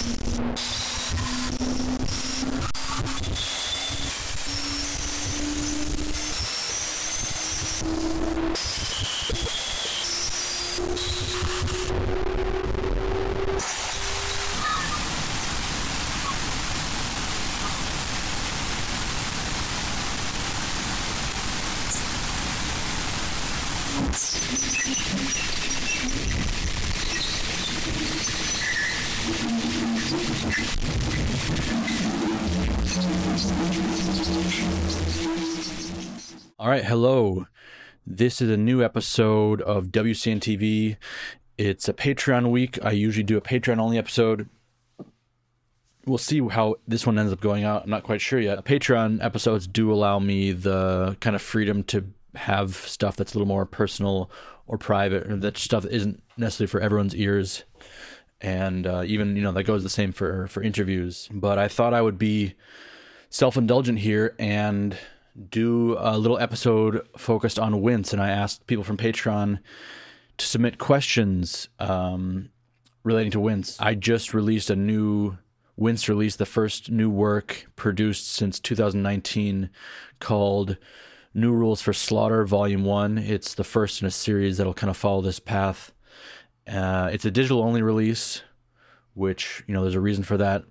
All right, hello. This is a new episode of WCN TV. It's a Patreon week. I usually do a Patreon-only episode. We'll see how this one ends up going out. I'm not quite sure yet. Patreon episodes do allow me the kind of freedom to have stuff that's a little more personal or private, or that stuff that isn't necessarily for everyone's ears. And even, that goes the same for interviews. But I thought I would be self-indulgent here and do a little episode focused on Wince, and I asked people from Patreon to submit questions relating to Wince. I just released a new Wince release, the first new work produced since 2019, called New Rules for Slaughter Volume 1. It's the first in a series that'll kind of follow this path. It's a digital-only release, which, there's a reason for that.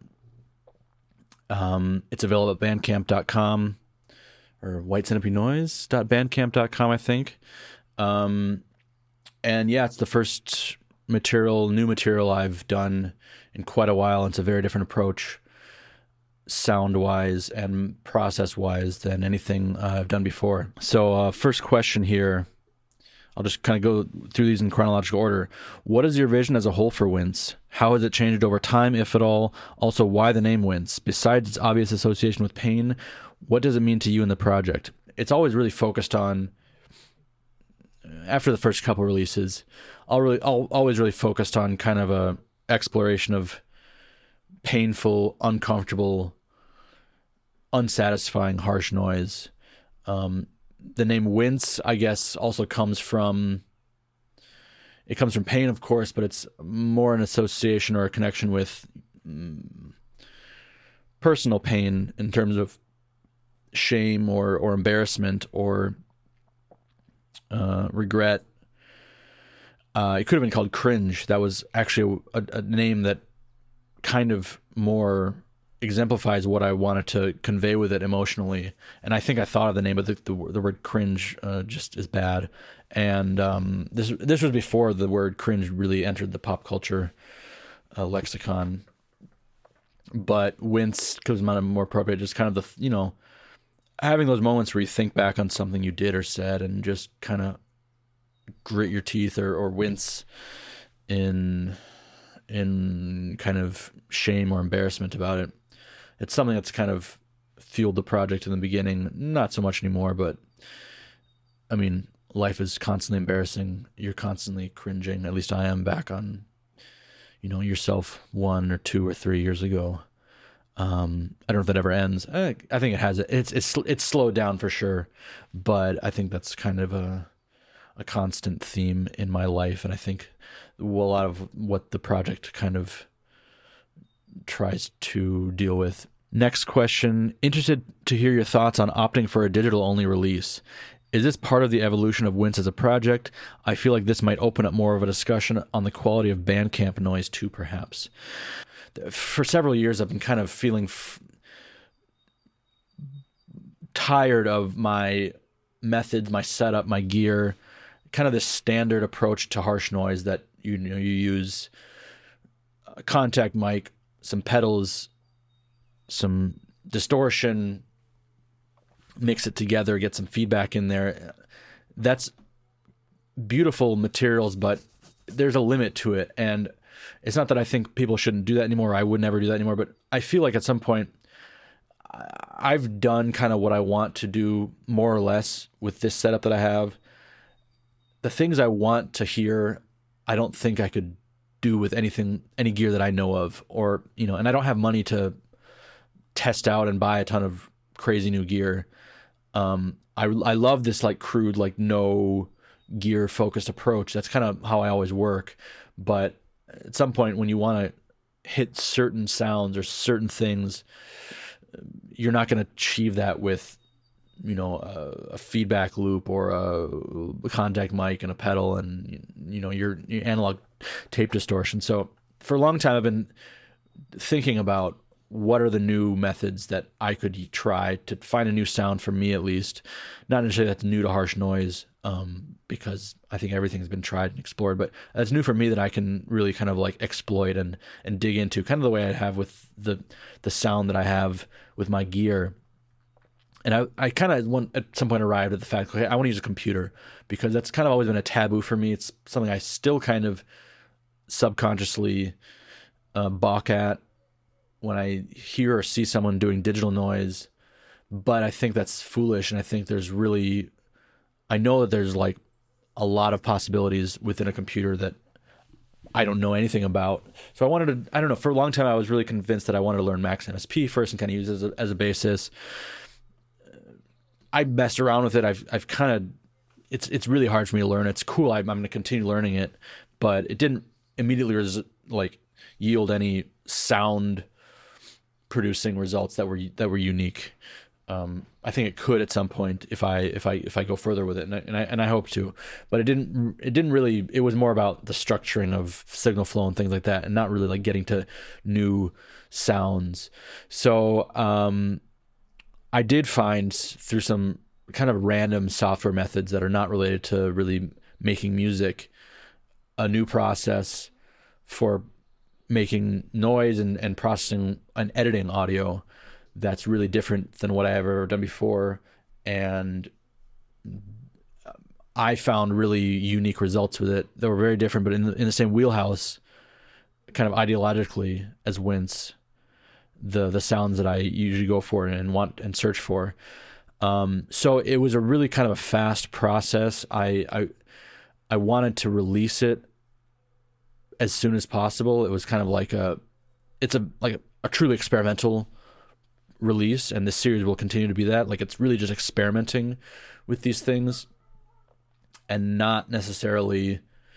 It's available at bandcamp.com. or whitecentipedeNoise.bandcamp.com, I think. And yeah, it's the first new material I've done in quite a while. It's a very different approach, sound-wise and process-wise, than anything I've done before. So first question here, I'll just kind of go through these in chronological order. What is your vision as a whole for Wince? How has it changed over time, if at all? Also, why the name Wince? Besides its obvious association with pain, what does it mean to you in the project? It's always really focused on, after the first couple releases, always really focused on kind of a exploration of painful, uncomfortable, unsatisfying, harsh noise. The name Wince, I guess, also comes from pain, of course, but it's more an association or a connection with personal pain in terms of shame or embarrassment or regret. It could have been called Cringe. That was actually a name that kind of more exemplifies what I wanted to convey with it emotionally. And I think I thought of the name, but the word cringe just is bad. And this was before the word cringe really entered the pop culture lexicon. But Wince comes out more appropriate, just kind of the, having those moments where you think back on something you did or said and just kind of grit your teeth or wince in kind of shame or embarrassment about it. It's something that's kind of fueled the project in the beginning, not so much anymore, but I mean, life is constantly embarrassing. You're constantly cringing. At least I am back on, yourself 1 or 2 or 3 years ago. I don't know if that ever ends. I think it has. It's slowed down for sure, but I think that's kind of a constant theme in my life, and I think a lot of what the project kind of tries to deal with. Next question. Interested to hear your thoughts on opting for a digital-only release. Is this part of the evolution of Wince as a project? I feel like this might open up more of a discussion on the quality of Bandcamp noise too, perhaps. For several years, I've been kind of feeling tired of my methods, my setup, my gear, kind of this standard approach to harsh noise that you use a contact mic, some pedals, some distortion, mix it together, get some feedback in there. That's beautiful materials, but there's a limit to it. And it's not that I think people shouldn't do that anymore. I would never do that anymore. But I feel like at some point I've done kind of what I want to do more or less with this setup that I have. The things I want to hear, I don't think I could do with any gear that I know of, or, and I don't have money to test out and buy a ton of crazy new gear. I love this like crude, like no gear focused approach. That's kind of how I always work. But at some point when you want to hit certain sounds or certain things, you're not going to achieve that with, a feedback loop or a contact mic and a pedal and, your analog tape distortion. So for a long time, I've been thinking about what are the new methods that I could try to find a new sound for me, at least. Not necessarily that's new to Harsh Noise, because I think everything's been tried and explored, but that's new for me that I can really kind of like exploit and dig into, kind of the way I have with the sound that I have with my gear. And I kind of at some point arrived at the fact, okay, I want to use a computer, because that's kind of always been a taboo for me. It's something I still kind of subconsciously balk at when I hear or see someone doing digital noise. But I think that's foolish, and I think I know that there's like a lot of possibilities within a computer that I don't know anything about. So I don't know, for a long time I was really convinced that I wanted to learn Max MSP first and kind of use it as a basis. I messed around with it. I've kind of, it's really hard for me to learn. It's cool. I'm going to continue learning it, but it didn't immediately yield any sound producing results that were unique. I think it could at some point if I go further with it, and I hope to, but it didn't really. It was more about the structuring of signal flow and things like that, and not really like getting to new sounds. So I did find through some kind of random software methods that are not related to really making music a new process for making noise and processing and editing audio that's really different than what I have ever done before. And I found really unique results with it that were very different, but in the same wheelhouse, kind of ideologically, as Wince, the sounds that I usually go for and want and search for. So it was a really kind of a fast process. I wanted to release it as soon as possible. It was kind of like a truly experimental release, and this series will continue to be that. Like, it's really just experimenting with these things and not necessarily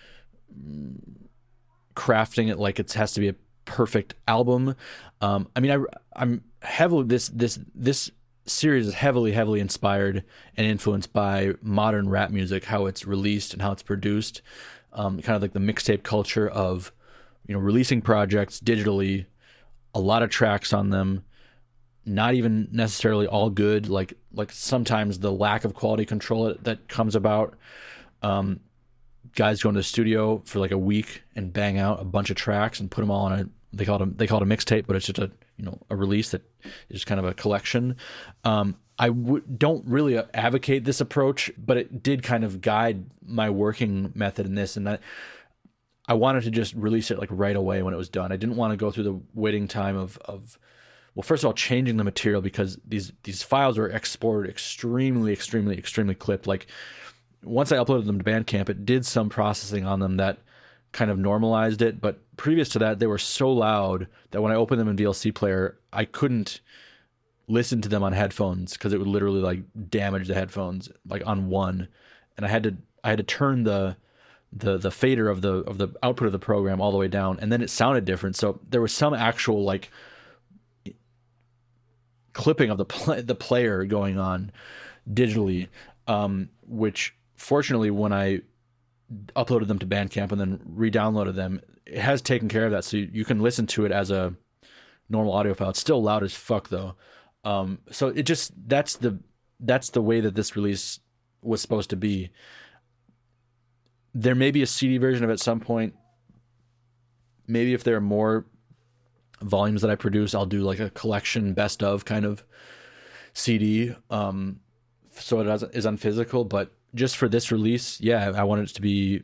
crafting it like it has to be a perfect album. I'm heavily this series is heavily inspired and influenced by modern rap music, how it's released and how it's produced, kind of like the mixtape culture of releasing projects digitally, a lot of tracks on them, not even necessarily all good, like sometimes the lack of quality control that comes about. Guys go into the studio for like a week and bang out a bunch of tracks and put them all on a, they call it a mixtape, but it's just a release that is kind of a collection. I don't really advocate this approach, but it did kind of guide my working method in this, and I wanted to just release it like right away when it was done. I didn't want to go through the waiting time of well, first of all, changing the material, because these files were exported extremely clipped. Like, once I uploaded them to Bandcamp, it did some processing on them that kind of normalized it. But previous to that, they were so loud that when I opened them in VLC Player, I couldn't listen to them on headphones because it would literally like damage the headphones like on one. And I had to turn the fader of the output of the program all the way down, and then it sounded different. So there was some actual like clipping of the player going on digitally, which fortunately when I uploaded them to Bandcamp and then re-downloaded them, it has taken care of that, so you can listen to it as a normal audio file. It's still loud as fuck though. So it just that's the way that this release was supposed to be. There may be a CD version of it at some point. Maybe if there are more volumes that I produce, I'll do like a collection best of kind of CD, so it is on physical. But just for this release, yeah, I wanted it to be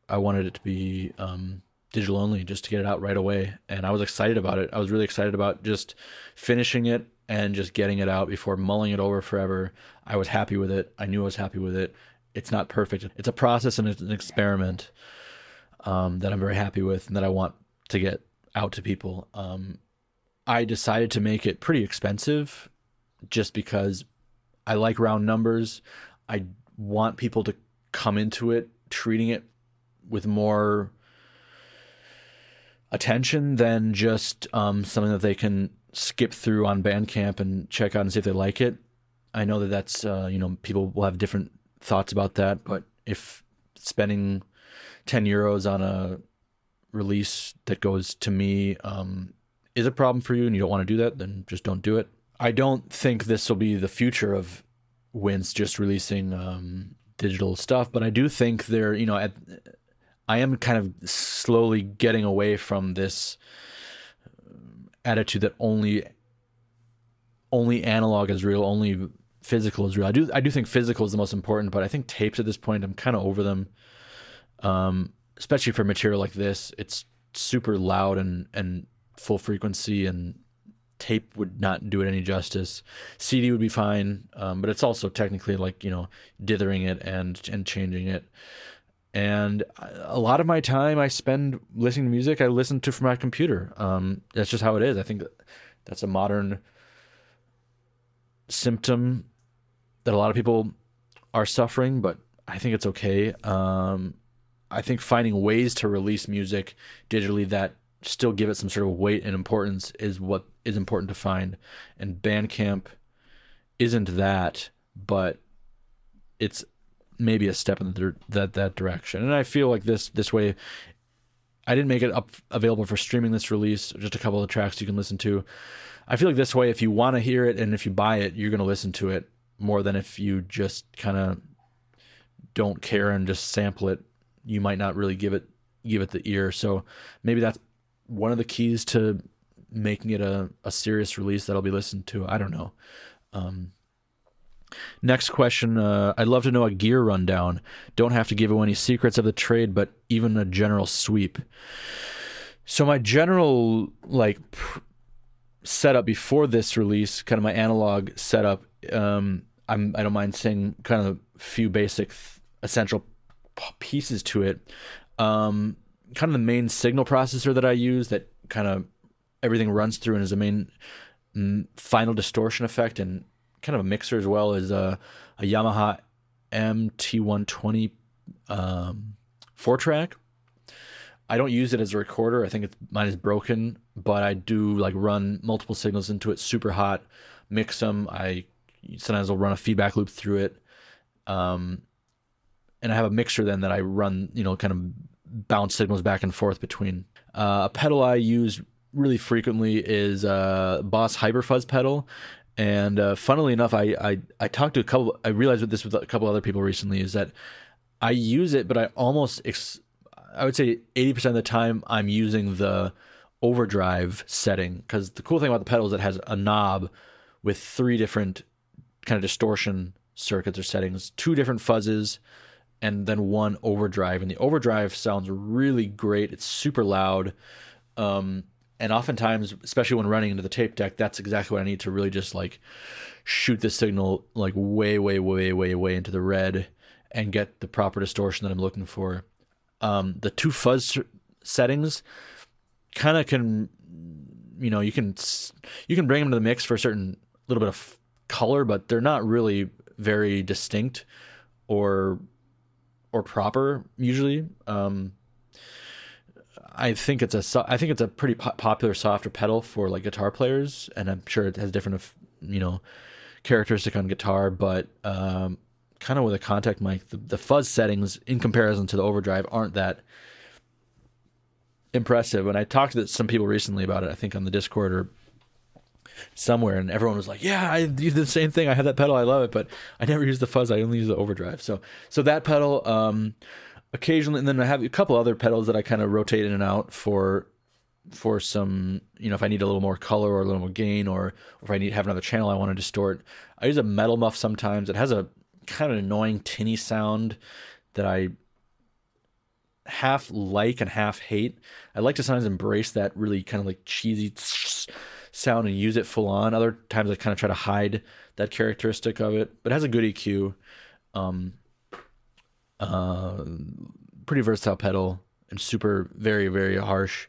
digital only, just to get it out right away. And I was excited about it. I was really excited about just finishing it and just getting it out before mulling it over forever. I was happy with it. I knew I was happy with it. It's not perfect. It's a process and it's an experiment that I'm very happy with and that I want to get out to people. I decided to make it pretty expensive just because I like round numbers. I want people to come into it treating it with more, attention than just something that they can skip through on Bandcamp and check out and see if they like it. I know that that's people will have different thoughts about that, but if spending €10 on a release that goes to me is a problem for you and you don't want to do that, then just don't do it. I don't think this will be the future of Wince just releasing digital stuff, but I do think they're, I am kind of slowly getting away from this attitude that only analog is real, only physical is real. I do think physical is the most important, but I think tapes at this point, I'm kind of over them. Especially for material like this, it's super loud and full frequency, and tape would not do it any justice. CD would be fine, but it's also technically like, dithering it and changing it. And a lot of my time I spend listening to music I listen to from my computer. That's just how it is. I think that's a modern symptom that a lot of people are suffering, but I think it's okay. I think finding ways to release music digitally that still give it some sort of weight and importance is what is important to find. And Bandcamp isn't that, but it's maybe a step in that direction. And I feel like this way, I didn't make it available for streaming, this release, just a couple of tracks you can listen to. I feel like this way, if you want to hear it and if you buy it, you're going to listen to it more than if you just kind of don't care and just sample it. You might not really give it the ear. So maybe that's one of the keys to making it a serious release that'll be listened to. I don't know. Next question. I'd love to know a gear rundown. Don't have to give away any secrets of the trade, but even a general sweep. So my general setup before this release, kind of my analog setup, I don't mind saying kind of a few basic essential pieces to it. Kind of the main signal processor that I use that kind of everything runs through and is a main final distortion effect, and kind of a mixer as well, is a Yamaha MT120 4-track. I don't use it as a recorder. I think mine is broken, but I do run multiple signals into it super hot, mix them. Sometimes I'll run a feedback loop through it. And I have a mixer then that I run, kind of bounce signals back and forth between. A pedal I use really frequently is Boss Hyperfuzz pedal. And funnily enough, I talked to I realized this with a couple other people recently, is that I use it, but I would say 80% of the time I'm using the overdrive setting, because the cool thing about the pedal is it has a knob with 3 different kind of distortion circuits or settings, 2 different fuzzes, and then 1 overdrive. And the overdrive sounds really great. It's super loud. And oftentimes, especially when running into the tape deck, that's exactly what I need to really just shoot the signal way, way, way, way, way into the red and get the proper distortion that I'm looking for. The 2 fuzz settings kind of can, you can bring them to the mix for a certain little bit of color, but they're not really very distinct or proper usually. I think it's a pretty popular softer pedal for guitar players, and I'm sure it has different characteristic on guitar, but kind of with a contact mic, the fuzz settings in comparison to the overdrive aren't that impressive. And I talked to some people recently about it, I think on the Discord or somewhere, and everyone was like, yeah, I do the same thing. I have that pedal, I love it, but I never use the fuzz. I only use the overdrive. So that pedal, occasionally, and then I have a couple other pedals that I kind of rotate in and out for some, if I need a little more color or a little more gain, or if I have another channel I want to distort. I use a metal muff sometimes. It has a kind of annoying tinny sound that I half like and half hate. I like to sometimes embrace that really kind of cheesy sound and use it full on. Other times I kind of try to hide that characteristic of it, but it has a good EQ. Pretty versatile pedal and super, very, very harsh.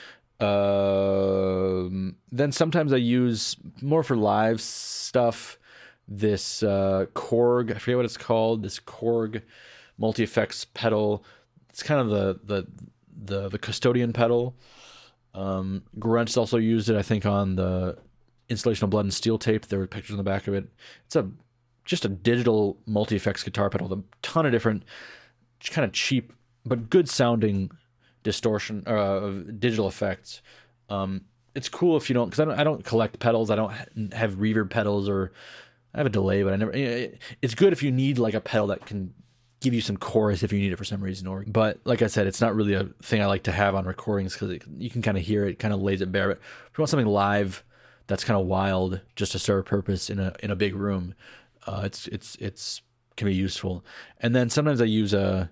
Then sometimes I use, more for live stuff, this Korg, I forget what it's called, this Korg multi-effects pedal. It's kind of the custodian pedal. Grunts also used it, I think, on the Installation of Blood and Steel tape. There were pictures on the back of it. It's just a digital multi-effects guitar pedal with a ton of different kind of cheap but good sounding distortion digital effects. It's cool if you don't, because I don't collect pedals. I don't have reverb pedals, or I have a delay, but I never. It's good if you need like a pedal that can give you some chorus if you need it for some reason. But like I said, it's not really a thing I like to have on recordings because you can kind of hear it, kind of lays it bare. But if you want something live that's kind of wild, just to serve a purpose in a big room, it's can be useful. And then sometimes I use a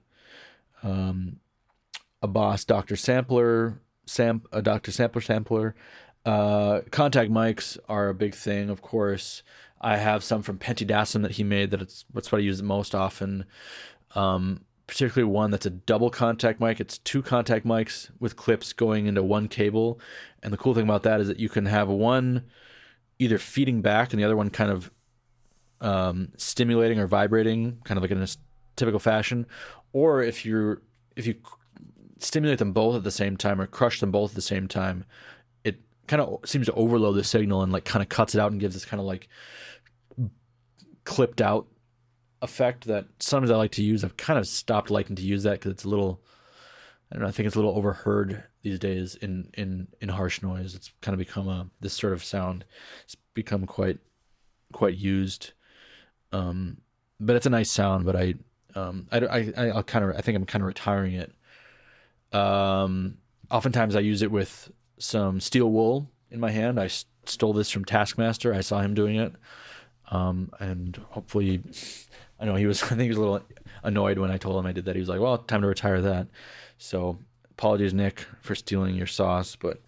Boss Dr. Sampler. A Dr. Sampler. Contact mics are a big thing, of course. I have some from Penty Dassum that he made. That's what I use the most often. Particularly one that's a double contact mic. It's 2 contact mics with clips going into one cable. And the cool thing about that is that you can have one either feeding back and the other one kind of stimulating or vibrating, kind of like in a typical fashion. Or if you stimulate them both at the same time or crush them both at the same time, it kind of seems to overload the signal and like kind of cuts it out and gives this kind of like clipped out effect that sometimes I like to use. I've kind of stopped liking to use that because it's a little, I don't know, I think it's a little overheard these days in harsh noise. It's kind of become this sort of sound. It's become quite used. But it's a nice sound, but I think I'm kind of retiring it. Oftentimes I use it with some steel wool in my hand. I stole this from Taskmaster. I saw him doing it. And hopefully, I know I think he was a little annoyed when I told him I did that. He was like, well, time to retire that. So apologies, Nick, for stealing your sauce, but,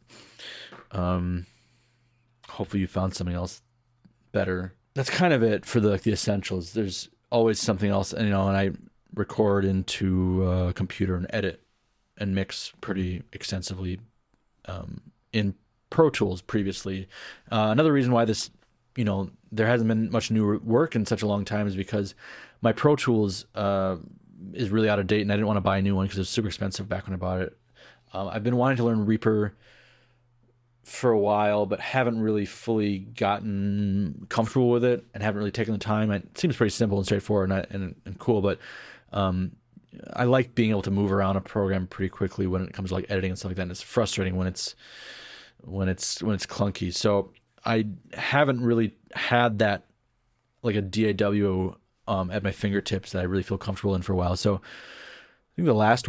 hopefully you found something else better. That's kind of it for the essentials. There's always something else, and I record into a computer and edit and mix pretty extensively in Pro Tools previously. Another reason why this, there hasn't been much new work in such a long time is because my Pro Tools is really out of date, and I didn't want to buy a new one because it was super expensive back when I bought it. I've been wanting to learn Reaper for a while, but haven't really fully gotten comfortable with it and haven't really taken the time. It seems pretty simple and straightforward and cool, but I like being able to move around a program pretty quickly when it comes to like editing and stuff like that. And it's frustrating when it's clunky. So I haven't really had that like a DAW at my fingertips that I really feel comfortable in for a while. So I think the last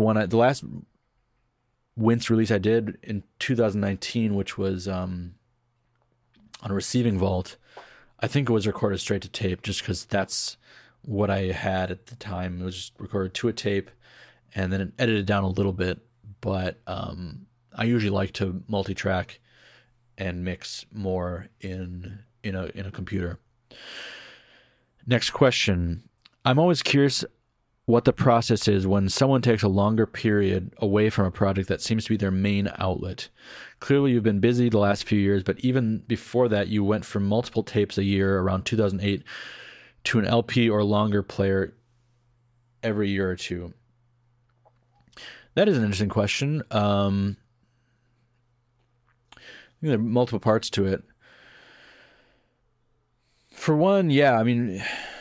Wince release I did in 2019, which was on a Receiving Vault, I think it was recorded straight to tape just because that's what I had at the time. It was just recorded to a tape and then edited down a little bit, but I usually like to multi-track and mix more in a computer. Next question. I'm always curious what the process is when someone takes a longer period away from a project that seems to be their main outlet. Clearly you've been busy the last few years, but even before that you went from multiple tapes a year around 2008 to an LP or longer player every year or two. That is an interesting question. I think there are multiple parts to it. For one, yeah, I mean,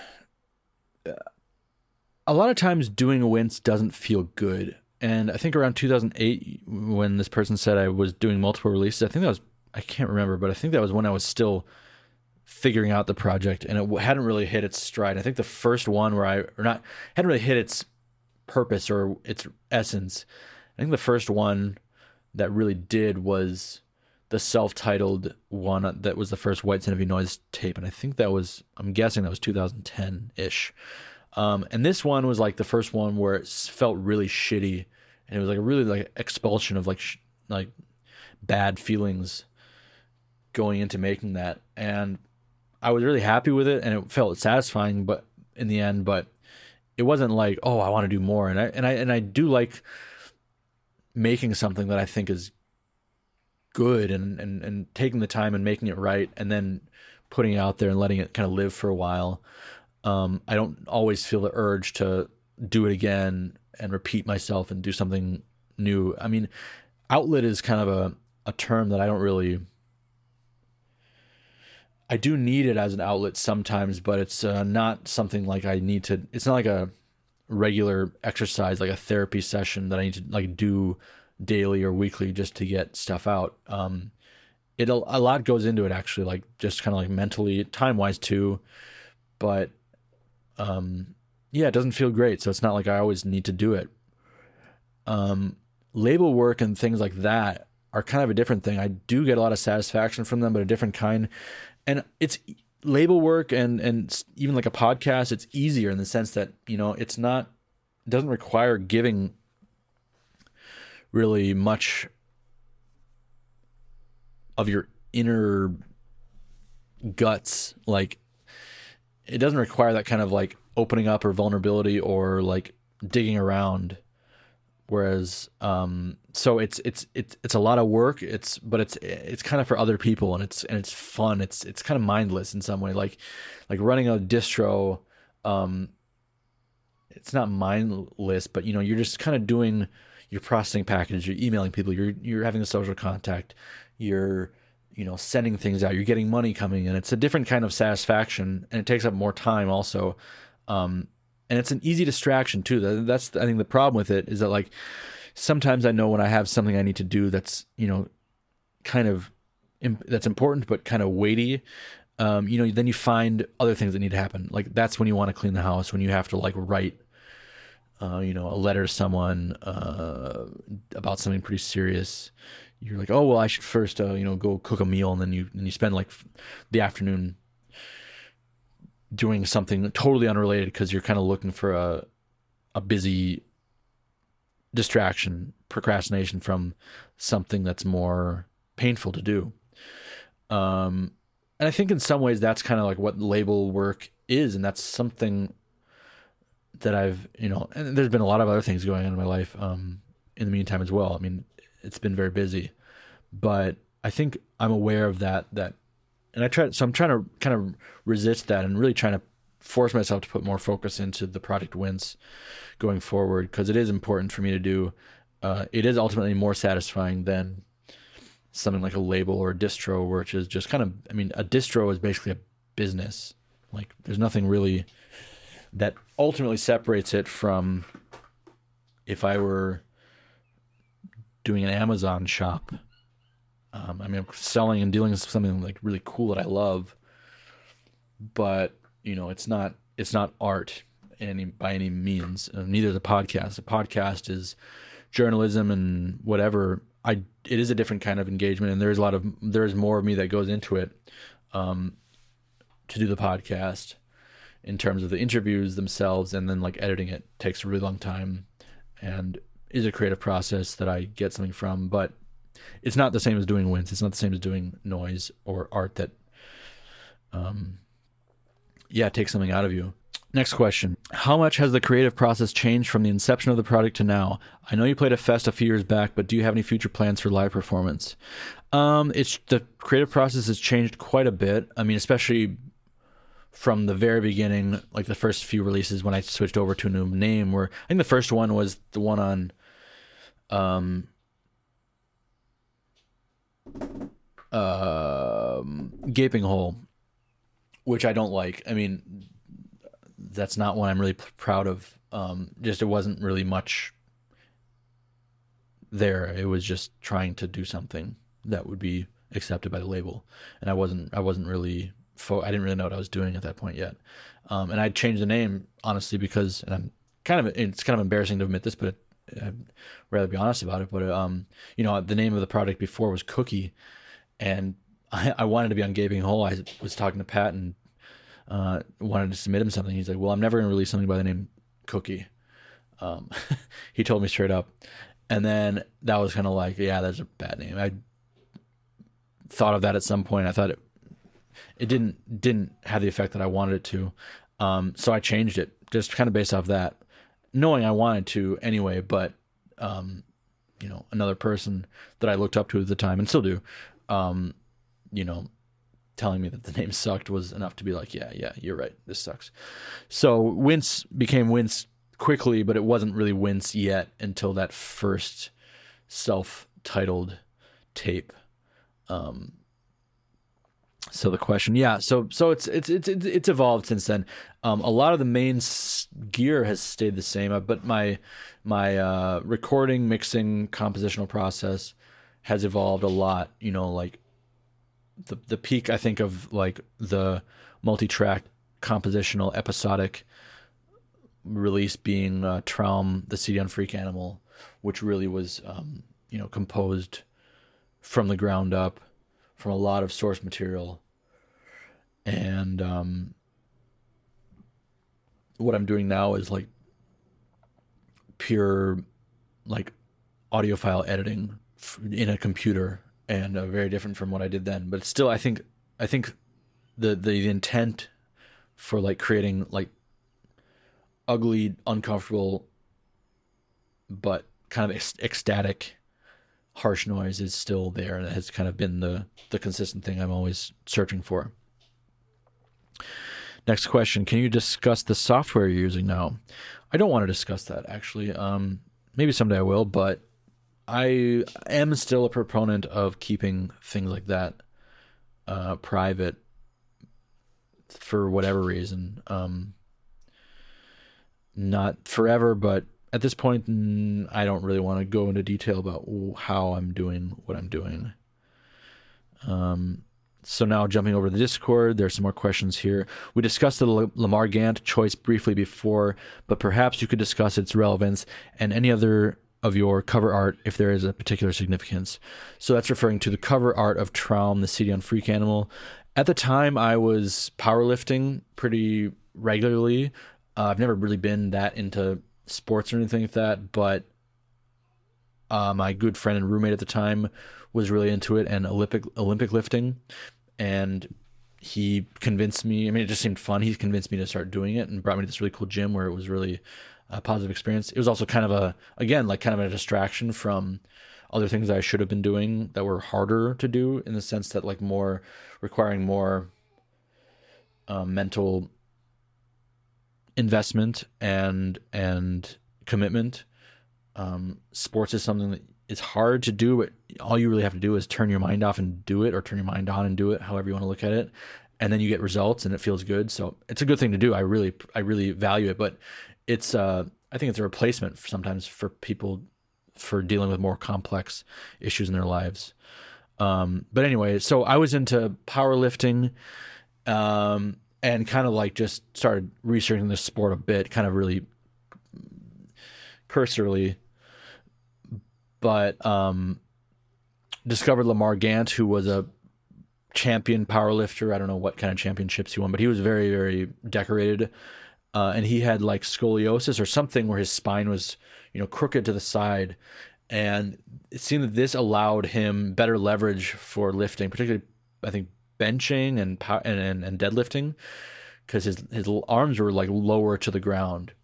a lot of times doing a Wince doesn't feel good. And I think around 2008, when this person said I was doing multiple releases, I can't remember, but I think that was when I was still figuring out the project and it hadn't really hit its stride. I think the first one hadn't really hit its purpose or its essence. I think the first one that really did was the self-titled one that was the first White Centipede Noise tape. And I think I'm guessing that was 2010-ish. And this one was like the first one where it felt really shitty, and it was like a really like expulsion of like bad feelings going into making that. And I was really happy with it, and it felt satisfying, but in the end, but it wasn't like, oh, I want to do more. And I do like making something that I think is good and taking the time and making it right, and then putting it out there and letting it kind of live for a while. I don't always feel the urge to do it again and repeat myself and do something new. I mean, outlet is kind of a term that I do need it as an outlet sometimes, but it's not something like I need to. It's not like a regular exercise, like a therapy session that I need to like do daily or weekly just to get stuff out. A lot goes into it actually, like just kind of like mentally, time wise too. But yeah, it doesn't feel great, so it's not like I always need to do it. Label work and things like that are kind of a different thing. I do get a lot of satisfaction from them, but a different kind. And it's label work and even like a podcast, it's easier in the sense that, it doesn't require giving really much of your inner guts. Like, it doesn't require that kind of like opening up or vulnerability or like digging around. Whereas, so it's a lot of work. But it's kind of for other people, and it's fun. It's kind of mindless in some way. Like running a distro, it's not mindless, but you're just kind of doing, you're processing packages, you're emailing people, you're having a social contact, you're sending things out, you're getting money coming in. It's a different kind of satisfaction, and it takes up more time also. And it's an easy distraction too. That's I think the problem with it is that like sometimes I know when I have something I need to do that's kind of that's important but kind of weighty. Then you find other things that need to happen. Like that's when you want to clean the house, when you have to like write a letter to someone about something pretty serious. You're like, oh well, I should first go cook a meal, and then you spend like the afternoon doing something totally unrelated because you're kind of looking for a busy distraction, procrastination from something that's more painful to do. And I think in some ways that's kind of like what label work is, and that's something that I've, and there's been a lot of other things going on in my life in the meantime as well. I mean, it's been very busy, but I think I'm aware of that and I'm trying to kind of resist that and really trying to force myself to put more focus into the Project Wince going forward, because it is important for me to do. It is ultimately more satisfying than something like a label or a distro, which is just kind of, I mean, a distro is basically a business. Like there's nothing really that ultimately separates it from if I were doing an Amazon shop. I mean, I'm selling and dealing with something like really cool that I love, but it's not art by any means. Neither is a podcast. A podcast is journalism and whatever. It is a different kind of engagement, and there's more of me that goes into it to do the podcast in terms of the interviews themselves, and then like editing it takes a really long time and is a creative process that I get something from, but it's not the same as doing Wince. It's not the same as doing noise or art that, takes something out of you. Next question. How much has the creative process changed from the inception of the project to now? I know you played a fest a few years back, but do you have any future plans for live performance? The creative process has changed quite a bit. I mean, especially from the very beginning, like the first few releases when I switched over to a new name, where I think the first one was the one on, Gaping Hole, which I don't like. I mean, that's not one I'm really proud of. Just it wasn't really much there. It was just trying to do something that would be accepted by the label, and I wasn't really I didn't really know what I was doing at that point yet. And I'd changed the name honestly because, and it's kind of embarrassing to admit this, but I'd rather be honest about it. But the name of the project before was Cookie, and I wanted to be on Gaping Hole. I was talking to Pat and wanted to submit him something. He's like, "Well, I'm never going to release something by the name Cookie." He told me straight up, and then that was kind of like, yeah, that's a bad name. I thought of that at some point. I thought it didn't have the effect that I wanted it to, so I changed it just kind of based off that, knowing I wanted to anyway. But another person that I looked up to at the time and still do, telling me that the name sucked was enough to be like, yeah, you're right, this sucks. So Wince became Wince quickly, but it wasn't really Wince yet until that first self-titled tape. So the question, so it's evolved since then. A lot of the main gear has stayed the same, but my recording, mixing, compositional process has evolved a lot. Like the peak, I think, of like the multi-track compositional episodic release being Traum, the CD on Freak Animal, which really was composed from the ground up, from a lot of source material. And what I'm doing now is like pure like audiophile editing in a computer, and very different from what I did then. But still, I think the intent for like creating like ugly, uncomfortable, but kind of ecstatic, harsh noise is still there, and it has kind of been the consistent thing I'm always searching for. Next question: can you discuss the software you're using now? I don't want to discuss that, actually. Maybe someday I will, but I am still a proponent of keeping things like that private for whatever reason. Not forever, but at this point, I don't really want to go into detail about how I'm doing what I'm doing. So now jumping over to the Discord, there's some more questions here. We discussed the Lamar Gant choice briefly before, but perhaps you could discuss its relevance and any other of your cover art if there is a particular significance. So that's referring to the cover art of Traum, the CD on Freak Animal. At the time, I was powerlifting pretty regularly. I've never really been that into sports or anything like that, but my good friend and roommate at the time was really into it and Olympic lifting, and he convinced me. I mean, it just seemed fun. He convinced me to start doing it and brought me to this really cool gym where it was really a positive experience. It was also kind of a distraction from other things I should have been doing that were harder to do, in the sense that like requiring more mental investment and commitment. Sports is something that it's hard to do, but all you really have to do is turn your mind off and do it, or turn your mind on and do it, however you want to look at it, and then you get results and it feels good. So it's a good thing to do. I really value it, but it's I think it's a replacement sometimes for people for dealing with more complex issues in their lives. But anyway, so I was into powerlifting, and kind of like just started researching this sport a bit, kind of really cursorily, but discovered Lamar Gant, who was a champion powerlifter. I don't know what kind of championships he won, but he was very, very decorated. And he had like scoliosis or something where his spine was, crooked to the side. And it seemed that this allowed him better leverage for lifting, particularly, I think, benching and deadlifting, because his arms were like lower to the ground.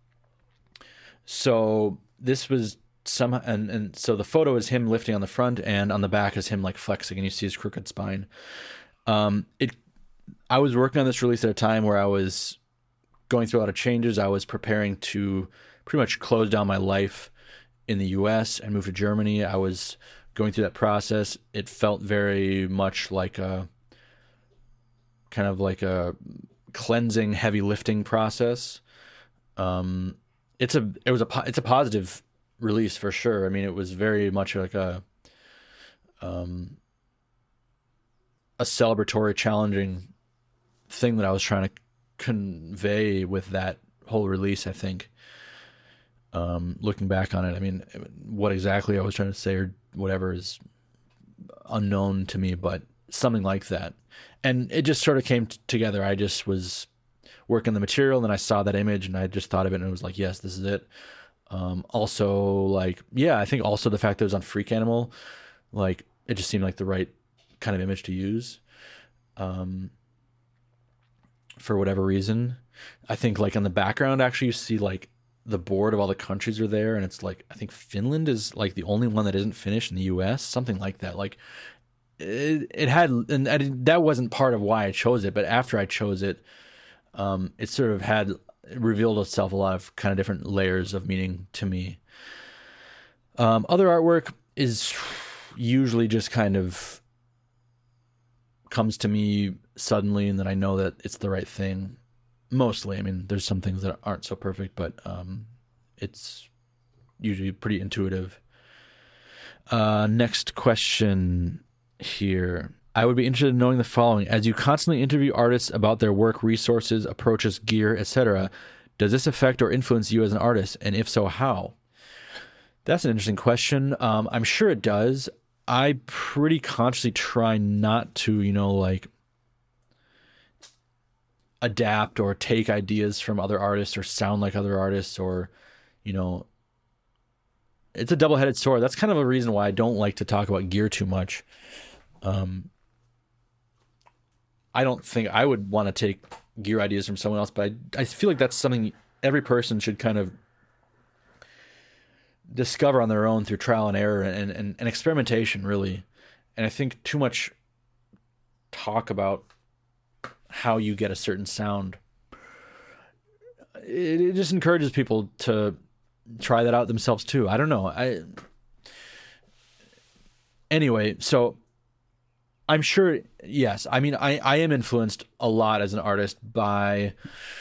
So this was and so the photo is him lifting on the front, and on the back is him like flexing, and you see his crooked spine. I was working on this release at a time where I was going through a lot of changes. I was preparing to pretty much close down my life in the US and move to Germany. I was going through that process. It felt very much like a kind of like a cleansing, heavy lifting process. It's a positive release for sure. I mean, it was very much like a celebratory, challenging thing that I was trying to convey with that whole release, I think. Looking back on it, I mean, what exactly I was trying to say or whatever is unknown to me, but something like that. And it just sort of came together. I just was working the material, and then I saw that image, and I just thought of it, and it was like, yes, this is it. Also, like, yeah, I think also the fact that it was on Freak Animal, like, it just seemed like the right kind of image to use. For whatever reason, I think like on the background, actually, you see like the board of all the countries are there, and it's like, I think Finland is like the only one that isn't finished in the US, something like that. Like it had, and that wasn't part of why I chose it, but after I chose it, it sort of had revealed itself a lot of kind of different layers of meaning to me. Other artwork is usually just kind of comes to me suddenly, and then I know that it's the right thing. Mostly, I mean, there's some things that aren't so perfect, but it's usually pretty intuitive. Next question here. I would be interested in knowing the following. As you constantly interview artists about their work, resources, approaches, gear, etc., does this affect or influence you as an artist? And if so, how? That's an interesting question. I'm sure it does. I pretty consciously try not to, like adapt or take ideas from other artists or sound like other artists, or, it's a double-headed sword. That's kind of a reason why I don't like to talk about gear too much. I don't think I would want to take gear ideas from someone else, but I feel like that's something every person should kind of discover on their own through trial and error and experimentation, really. And I think too much talk about how you get a certain sound, it just encourages people to try that out themselves too. I don't know. Anyway, so I'm sure, yes. I mean, I am influenced a lot as an artist by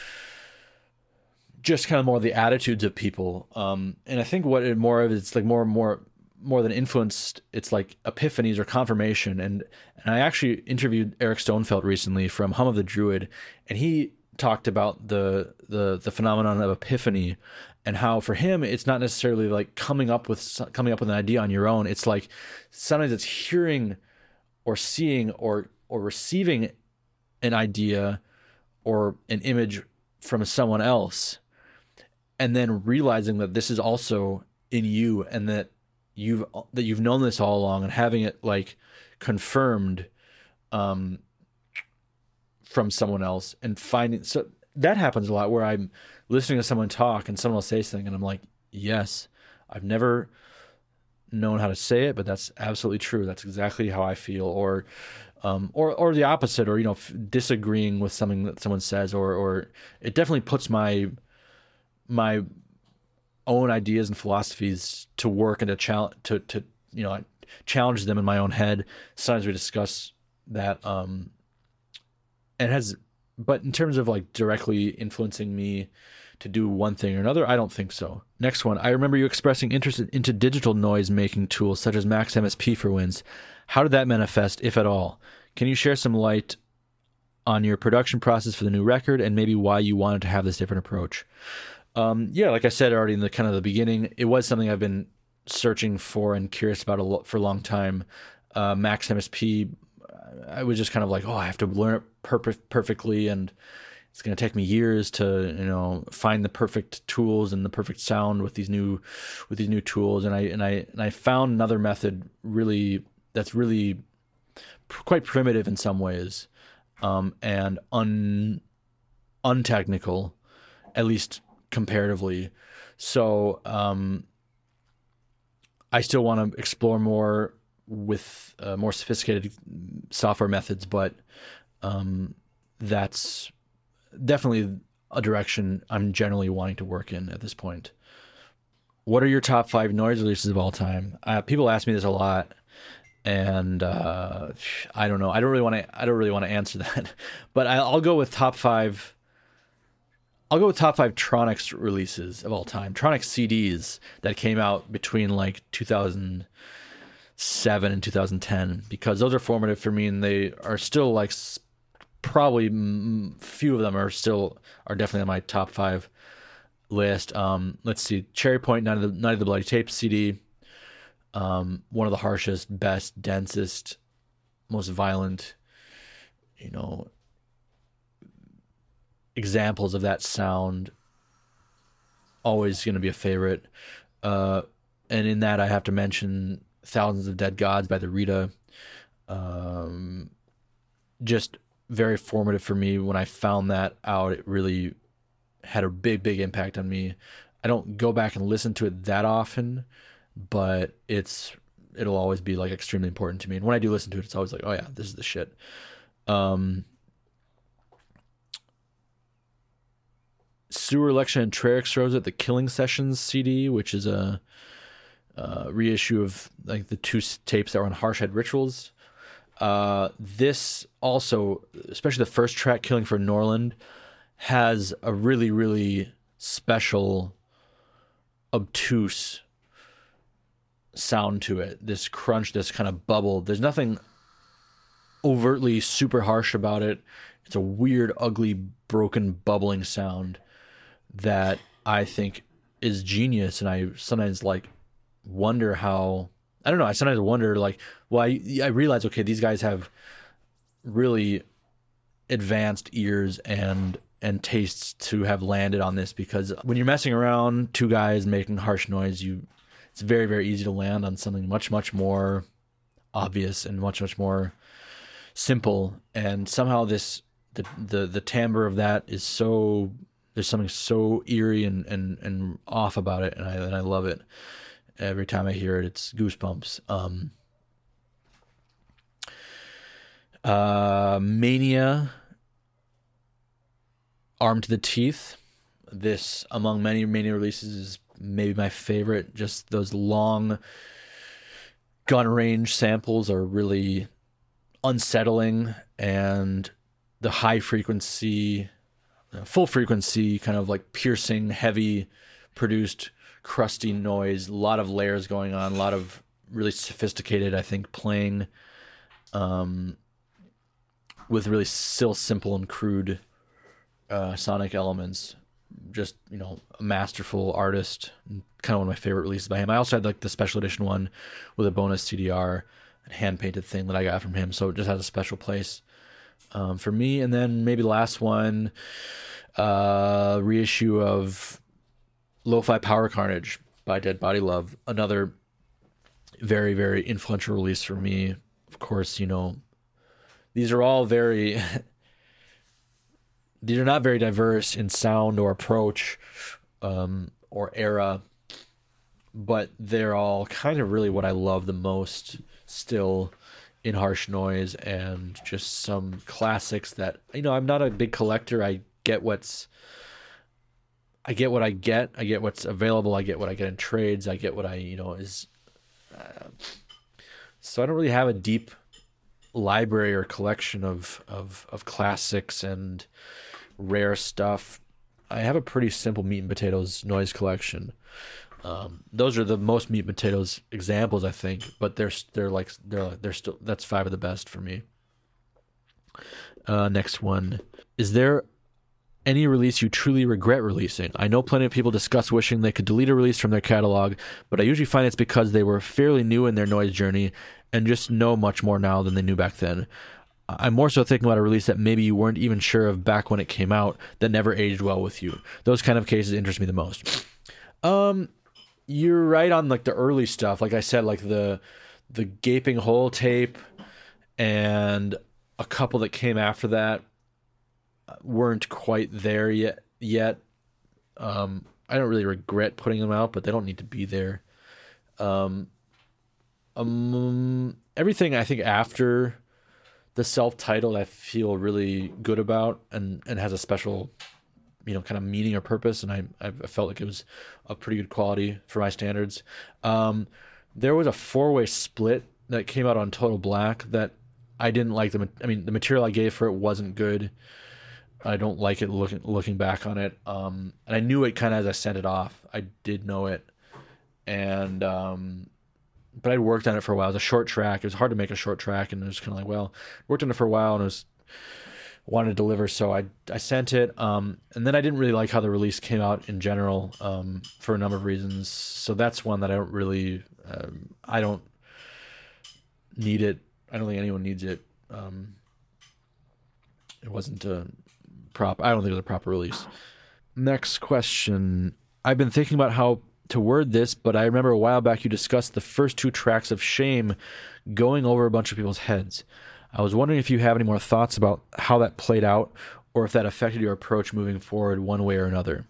just kind of more the attitudes of people. And I think what it more of, it's like more than influenced, it's like epiphanies or confirmation. And I actually interviewed Eric Stonefeld recently from Hum of the Druid, and he talked about the phenomenon of epiphany, and how for him it's not necessarily like coming up with an idea on your own. It's like sometimes it's hearing or seeing or receiving an idea or an image from someone else, and then realizing that this is also in you, and that you've known this all along, and having it like confirmed from someone else, and finding, so that happens a lot where I'm listening to someone talk and someone will say something and I'm like, yes, I've never known how to say it, but that's absolutely true. That's exactly how I feel. Or the opposite, or, disagreeing with something that someone says, or it definitely puts my own ideas and philosophies to work, and to challenge them in my own head. Sometimes we discuss that, but in terms of like directly influencing me to do one thing or another, I don't think so. Next one. I remember you expressing interest into digital noise making tools such as Max MSP for Winds. How did that manifest, if at all? Can you share some light on your production process for the new record, and maybe why you wanted to have this different approach? Yeah, like I said already in the kind of the beginning, it was something I've been searching for and curious about for a long time. Max MSP, I was just kind of like, I have to learn it perfectly, and it's going to take me years to find the perfect tools and the perfect sound with these new tools. And I found another method that's really quite primitive in some ways, and untechnical, at least comparatively. So I still want to explore more with more sophisticated software methods, but that's definitely a direction I'm generally wanting to work in at this point. What are your top 5 noise releases of all time? People ask me this a lot, and I don't know. I don't really want to answer that, but I'll go with top 5. I'll go with top 5 Tronix releases of all time. Tronix CDs that came out between like 2007 and 2010, because those are formative for me, and they are still like probably few of them are definitely on my top 5 list. Let's see. Cherry Point, Night of the Bloody Tape CD. One of the harshest, best, densest, most violent, examples of that sound. Always going to be a favorite. And in that, I have to mention Thousands of Dead Gods by the Rita. Just very formative for me. When I found that out, it really had a big impact on me. I don't go back and listen to it that often, but it'll always be like extremely important to me. And when I do listen to it, it's always like, oh yeah, this is the shit. Sewer Election and Trerix Rose at the Killing Sessions CD, which is a reissue of like the two tapes that were on Harshhead Rituals. This also, especially the first track, Killing for Norland, has a really, really special, obtuse sound to it. This crunch, this kind of bubble. There's nothing overtly super harsh about it. It's a weird, ugly, broken, bubbling sound that I think is genius. And I sometimes like wonder how, I don't know, I sometimes wonder like, well, I realize, okay, these guys have really advanced ears and tastes to have landed on this, because when you're messing around, two guys making harsh noise, it's very, very easy to land on something much, much more obvious and much, much more simple. And somehow the timbre of that is so, there's something so eerie and off about it, and I love it. Every time I hear it, it's goosebumps. Mania, Armed to the Teeth. This, among many Mania releases, is maybe my favorite. Just those long gun range samples are really unsettling, and the high frequency, full frequency, kind of like piercing, heavy produced crusty noise, a lot of layers going on, a lot of really sophisticated, I think, playing with really still simple and crude sonic elements. Just, a masterful artist, kind of one of my favorite releases by him. I also had like the special edition one with a bonus CDR and hand painted thing that I got from him, so it just has a special place for me. And then maybe the last one, reissue of Lo-Fi Power Carnage by Dead Body Love, another very, very influential release for me. Of course, these are all very these are not very diverse in sound or approach or era, but they're all kind of really what I love the most still in harsh noise, and just some classics that, I'm not a big collector. I get what I get. I get what's available. I get what I get in trades. I get what is. So I don't really have a deep library or collection of classics and rare stuff. I have a pretty simple meat and potatoes noise collection. Those are the most meat and potatoes examples, I think, but they're still, that's 5 of the best for me. Next one. Is there any release you truly regret releasing? I know plenty of people discuss wishing they could delete a release from their catalog, but I usually find it's because they were fairly new in their noise journey and just know much more now than they knew back then. I'm more so thinking about a release that maybe you weren't even sure of back when it came out that never aged well with you. Those kind of cases interest me the most. You're right on like the early stuff. Like I said, like the Gaping Hole tape and a couple that came after that weren't quite there yet. I don't really regret putting them out, but they don't need to be there. Everything I think after the self-titled I feel really good about and has a special kind of meaning or purpose, and I felt like it was of pretty good quality for my standards. There was a 4-way split that came out on Total Black that I didn't like. The material I gave for it wasn't good. I don't like it looking back on it. And I knew it kind of as I sent it off. I did know it, and but I'd worked on it for a while. It was a short track. It was hard to make a short track, and it was kind of like, well, worked on it for a while, and wanted to deliver, so I sent it. And then I didn't really like how the release came out in general, for a number of reasons. So that's one that I don't really, I don't need it. I don't think anyone needs it. It wasn't I don't think it was a proper release. Next question. I've been thinking about how to word this, but I remember a while back you discussed the first 2 tracks of Shame going over a bunch of people's heads. I was wondering if you have any more thoughts about how that played out, or if that affected your approach moving forward one way or another.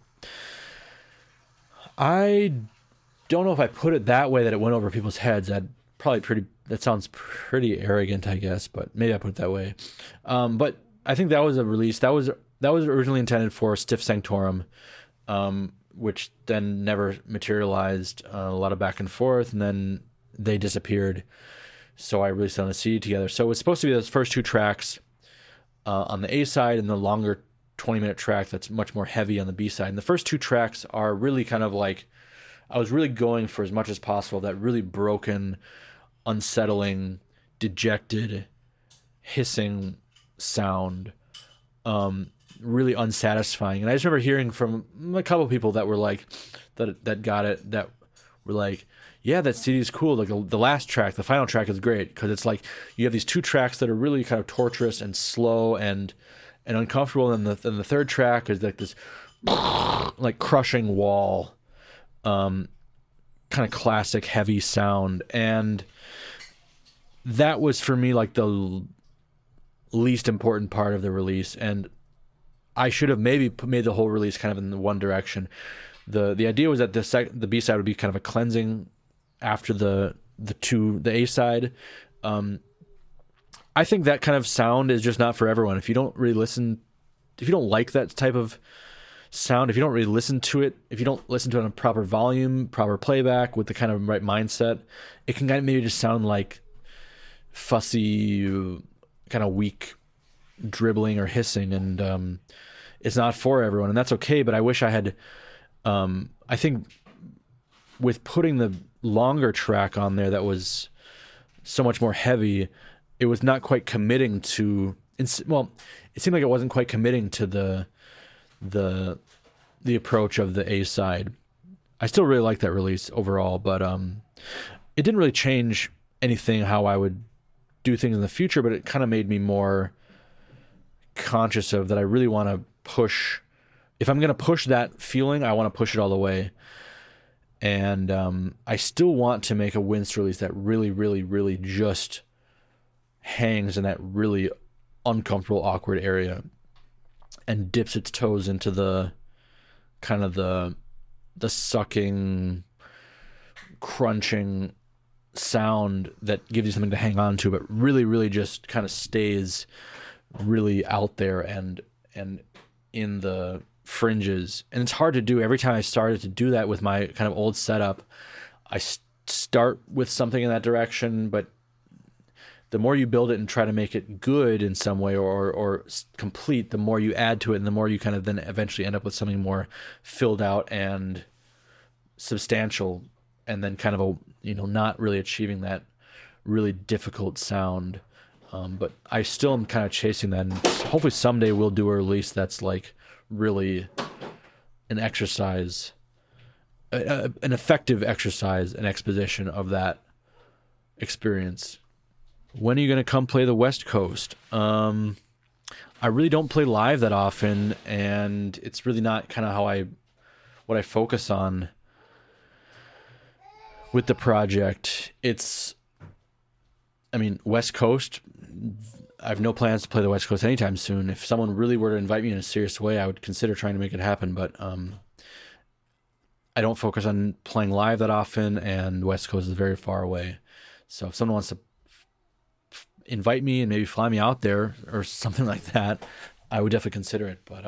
I don't know if I put it that way, that it went over people's heads. That sounds pretty arrogant, I guess, but maybe I put it that way. But I think that was a release that was originally intended for Stiff Sanctorum. which then never materialized. A lot of back and forth, and then they disappeared. So I released it on a CD together. So it was supposed to be those first 2 tracks on the A side, and the longer 20-minute track that's much more heavy on the B side. And the first 2 tracks are really kind of like, I was really going for as much as possible that really broken, unsettling, dejected, hissing sound, really unsatisfying. And I just remember hearing from a couple of people that were like, that got it, that were like, yeah, that CD is cool. Like the last track, the final track is great, because it's like you have these 2 tracks that are really kind of torturous and slow and uncomfortable, and the third track is like this like crushing wall, kind of classic heavy sound. And that was for me like the least important part of the release, and I should have maybe made the whole release kind of in the one direction. The idea was that the B side would be kind of a cleansing after the A side. I think that kind of sound is just not for everyone. If you don't like that type of sound, if you don't really listen to it, if you don't listen to it on a proper volume, proper playback with the kind of right mindset, it can kind of maybe just sound like fussy, kind of weak dribbling or hissing, and it's not for everyone, and that's okay. But I wish I had, I think with putting the longer track on there that was so much more heavy, it was not quite committing to, well, it seemed like it wasn't quite committing to the approach of the A side. I still really like that release overall, but it didn't really change anything how I would do things in the future, but it kind of made me more conscious of that I really want to push. If I'm going to push that feeling, I want to push it all the way. And I still want to make a Winst release that really, really, really just hangs in that really uncomfortable, awkward area and dips its toes into the kind of the sucking, crunching sound that gives you something to hang on to, but really, really just kind of stays really out there and in the fringes. And it's hard to do. Every time I started to do that with my kind of old setup, I start with something in that direction, but the more you build it and try to make it good in some way or complete, the more you add to it, and the more you kind of then eventually end up with something more filled out and substantial, and then kind of not really achieving that really difficult sound. But I still am kind of chasing that, and hopefully someday we'll do a release that's like really an exercise, an effective exercise, an exposition of that experience. When are you going to come play the West Coast? I really don't play live that often, and it's really not kind of what I focus on with the project. West Coast, I have no plans to play the West Coast anytime soon. If someone really were to invite me in a serious way, I would consider trying to make it happen, but I don't focus on playing live that often, and West Coast is very far away. So if someone wants to invite me and maybe fly me out there or something like that, I would definitely consider it, but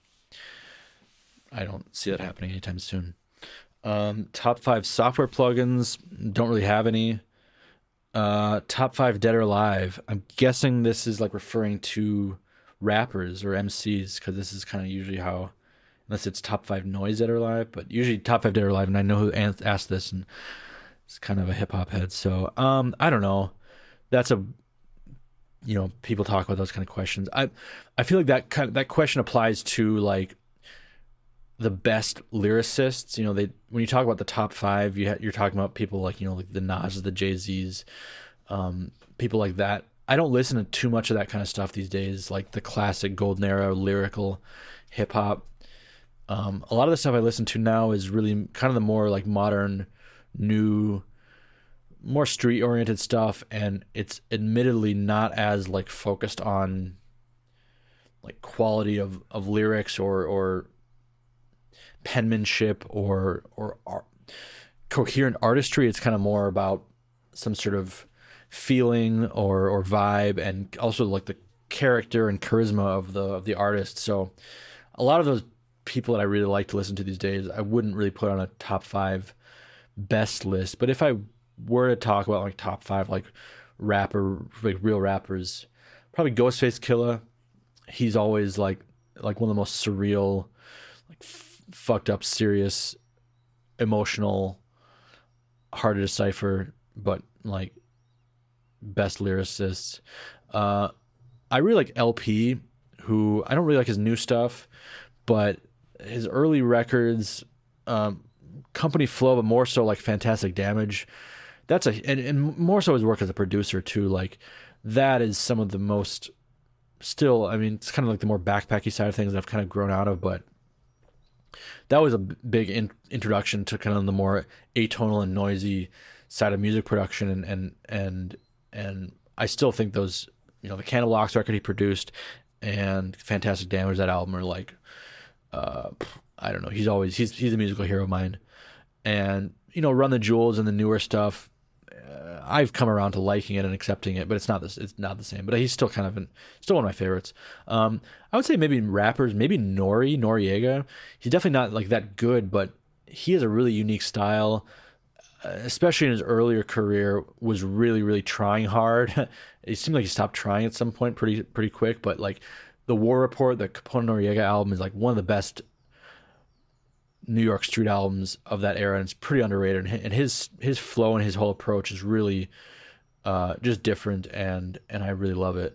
I don't see that happening anytime soon. Top 5 software plugins, don't really have any. Top 5 Dead or Alive. I'm guessing this is like referring to rappers or MCs, because this is kind of usually how, unless it's top 5 noise Dead or Alive, but usually top 5 Dead or Alive, and I know who asked this, and it's kind of a hip-hop head, so I don't know. That's people talk about those kind of questions. I feel like that question applies to like the best lyricists. When you talk about the top 5, you're talking about people like like the Nas, the Jay-Z's, people like that. I don't listen to too much of that kind of stuff these days, like the classic golden era lyrical hip hop. A lot of the stuff I listen to now is really kind of the more like modern, new, more street oriented stuff, and it's admittedly not as like focused on like quality of lyrics or penmanship or coherent artistry. It's kind of more about some sort of feeling or vibe, and also like the character and charisma of the artist. So a lot of those people that I really like to listen to these days. I wouldn't really put on a top 5 best list, but if I were to talk about like top 5 like real rappers, probably Ghostface Killah. He's always like one of the most surreal, like fucked up, serious, emotional, hard to decipher, but like best lyricists. I really like LP, who I don't really like his new stuff, but his early records, Company Flow, but more so like Fantastic Damage. And more so his work as a producer too. Like that is some of the most, still, I mean, it's kind of like the more backpacky side of things that I've kind of grown out of, but that was a big introduction to kind of the more atonal and noisy side of music production. And I still think those, the Cannibal Ox record he produced and Fantastic Damage, that album, are like, I don't know. He's a musical hero of mine. And, Run the Jewels and the newer stuff, I've come around to liking it and accepting it, but it's not the same. But he's still still one of my favorites. I would say maybe rappers, maybe Noriega. He's definitely not like that good, but he has a really unique style, especially in his earlier career. Was really, really trying hard. It seemed like he stopped trying at some point pretty quick. But like the War Report, the Capone Noriega album, is like one of the best New York street albums of that era, and it's pretty underrated. And his flow and his whole approach is really just different, and I really love it.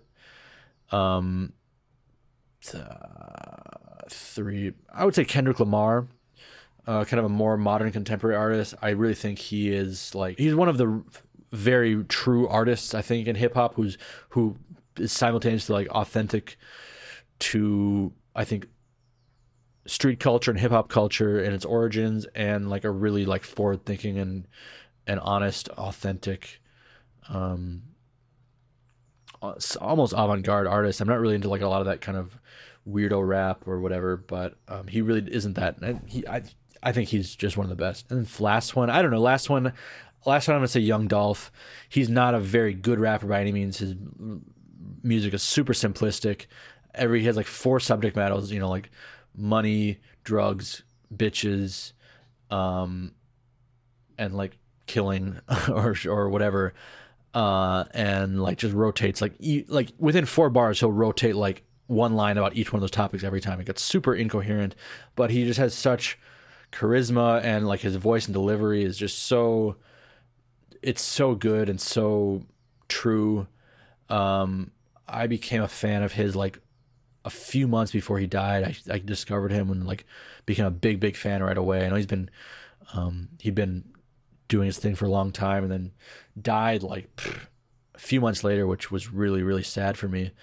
3, I would say Kendrick Lamar, kind of a more modern contemporary artist. I really think he's one of the very true artists, I think, in hip hop, who is simultaneously like authentic to, I think, street culture and hip hop culture and its origins, and like a really like forward thinking and honest, authentic, almost avant-garde artist. I'm not really into like a lot of that kind of weirdo rap or whatever, but he really isn't that. I think he's just one of the best. And then last one, I'm gonna say Young Dolph. He's not a very good rapper by any means. His music is super simplistic. He has like 4 subject matters, like money, drugs, bitches, and like killing or whatever, and like just rotates like within 4 bars he'll rotate like one line about each one of those topics every time. It gets super incoherent, but he just has such charisma, and like his voice and delivery is just it's so good and so true. I became a fan of his like a few months before he died. I discovered him and like became a big fan right away. I know he'd been doing his thing for a long time, and then died like a few months later, which was really, really sad for me.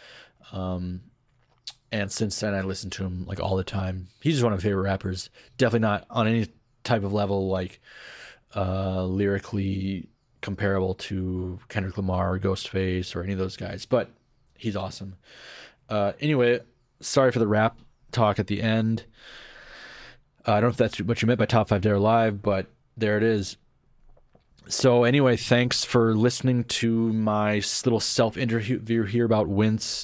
And since then I listened to him like all the time. He's just one of my favorite rappers. Definitely not on any type of level like lyrically comparable to Kendrick Lamar or Ghostface or any of those guys, but he's awesome. Anyway, sorry for the rap talk at the end. I don't know if that's what you meant by top 5 Dead or Alive, but there it is. So anyway, thanks for listening to my little self-interview here about Wince.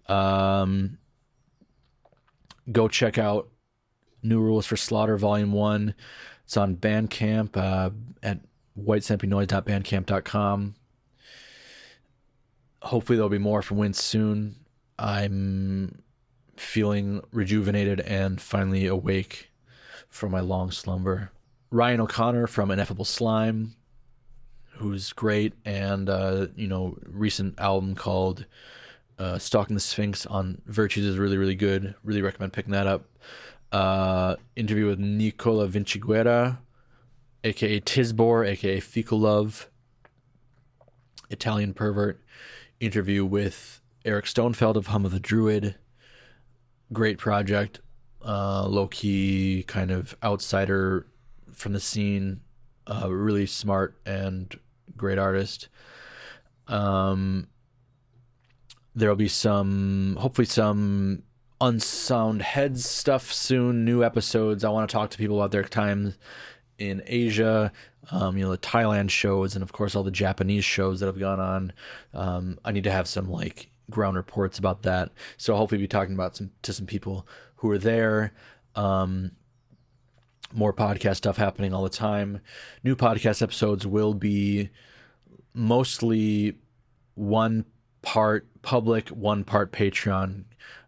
Go check out New Rules for Slaughter Volume 1. It's on Bandcamp at whitesnappynoise.bandcamp.com. Hopefully there'll be more from Wince soon. I'm feeling rejuvenated and finally awake from my long slumber. Ryan O'Connor from Ineffable Slime, who's great, and recent album called Stalking the Sphinx on Virtues is really, really good. Really recommend picking that up. Interview with Nicola Vinciguerra, aka Tisbor, aka Fecal Love, Italian Pervert. Interview with Eric Stonefeld of Hum of the Druid. Great project. Low-key kind of outsider from the scene. Really smart and great artist. There'll be hopefully some Unsound Heads stuff soon, new episodes. I want to talk to people about their time in Asia, the Thailand shows, and of course all the Japanese shows that have gone on. I need to have some like ground reports about that. So hopefully be talking about to some people who are there. More podcast stuff happening all the time. New podcast episodes will be mostly one part public, one part Patreon,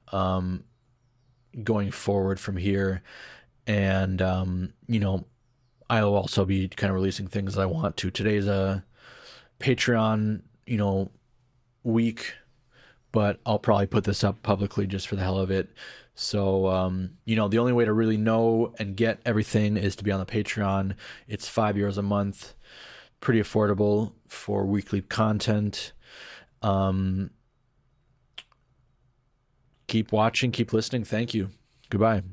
going forward from here. And, I'll also be kind of releasing things I want to. Today's a Patreon, week, but I'll probably put this up publicly just for the hell of it. So, the only way to really know and get everything is to be on the Patreon. It's €5 a month, pretty affordable for weekly content. Keep watching, keep listening. Thank you. Goodbye.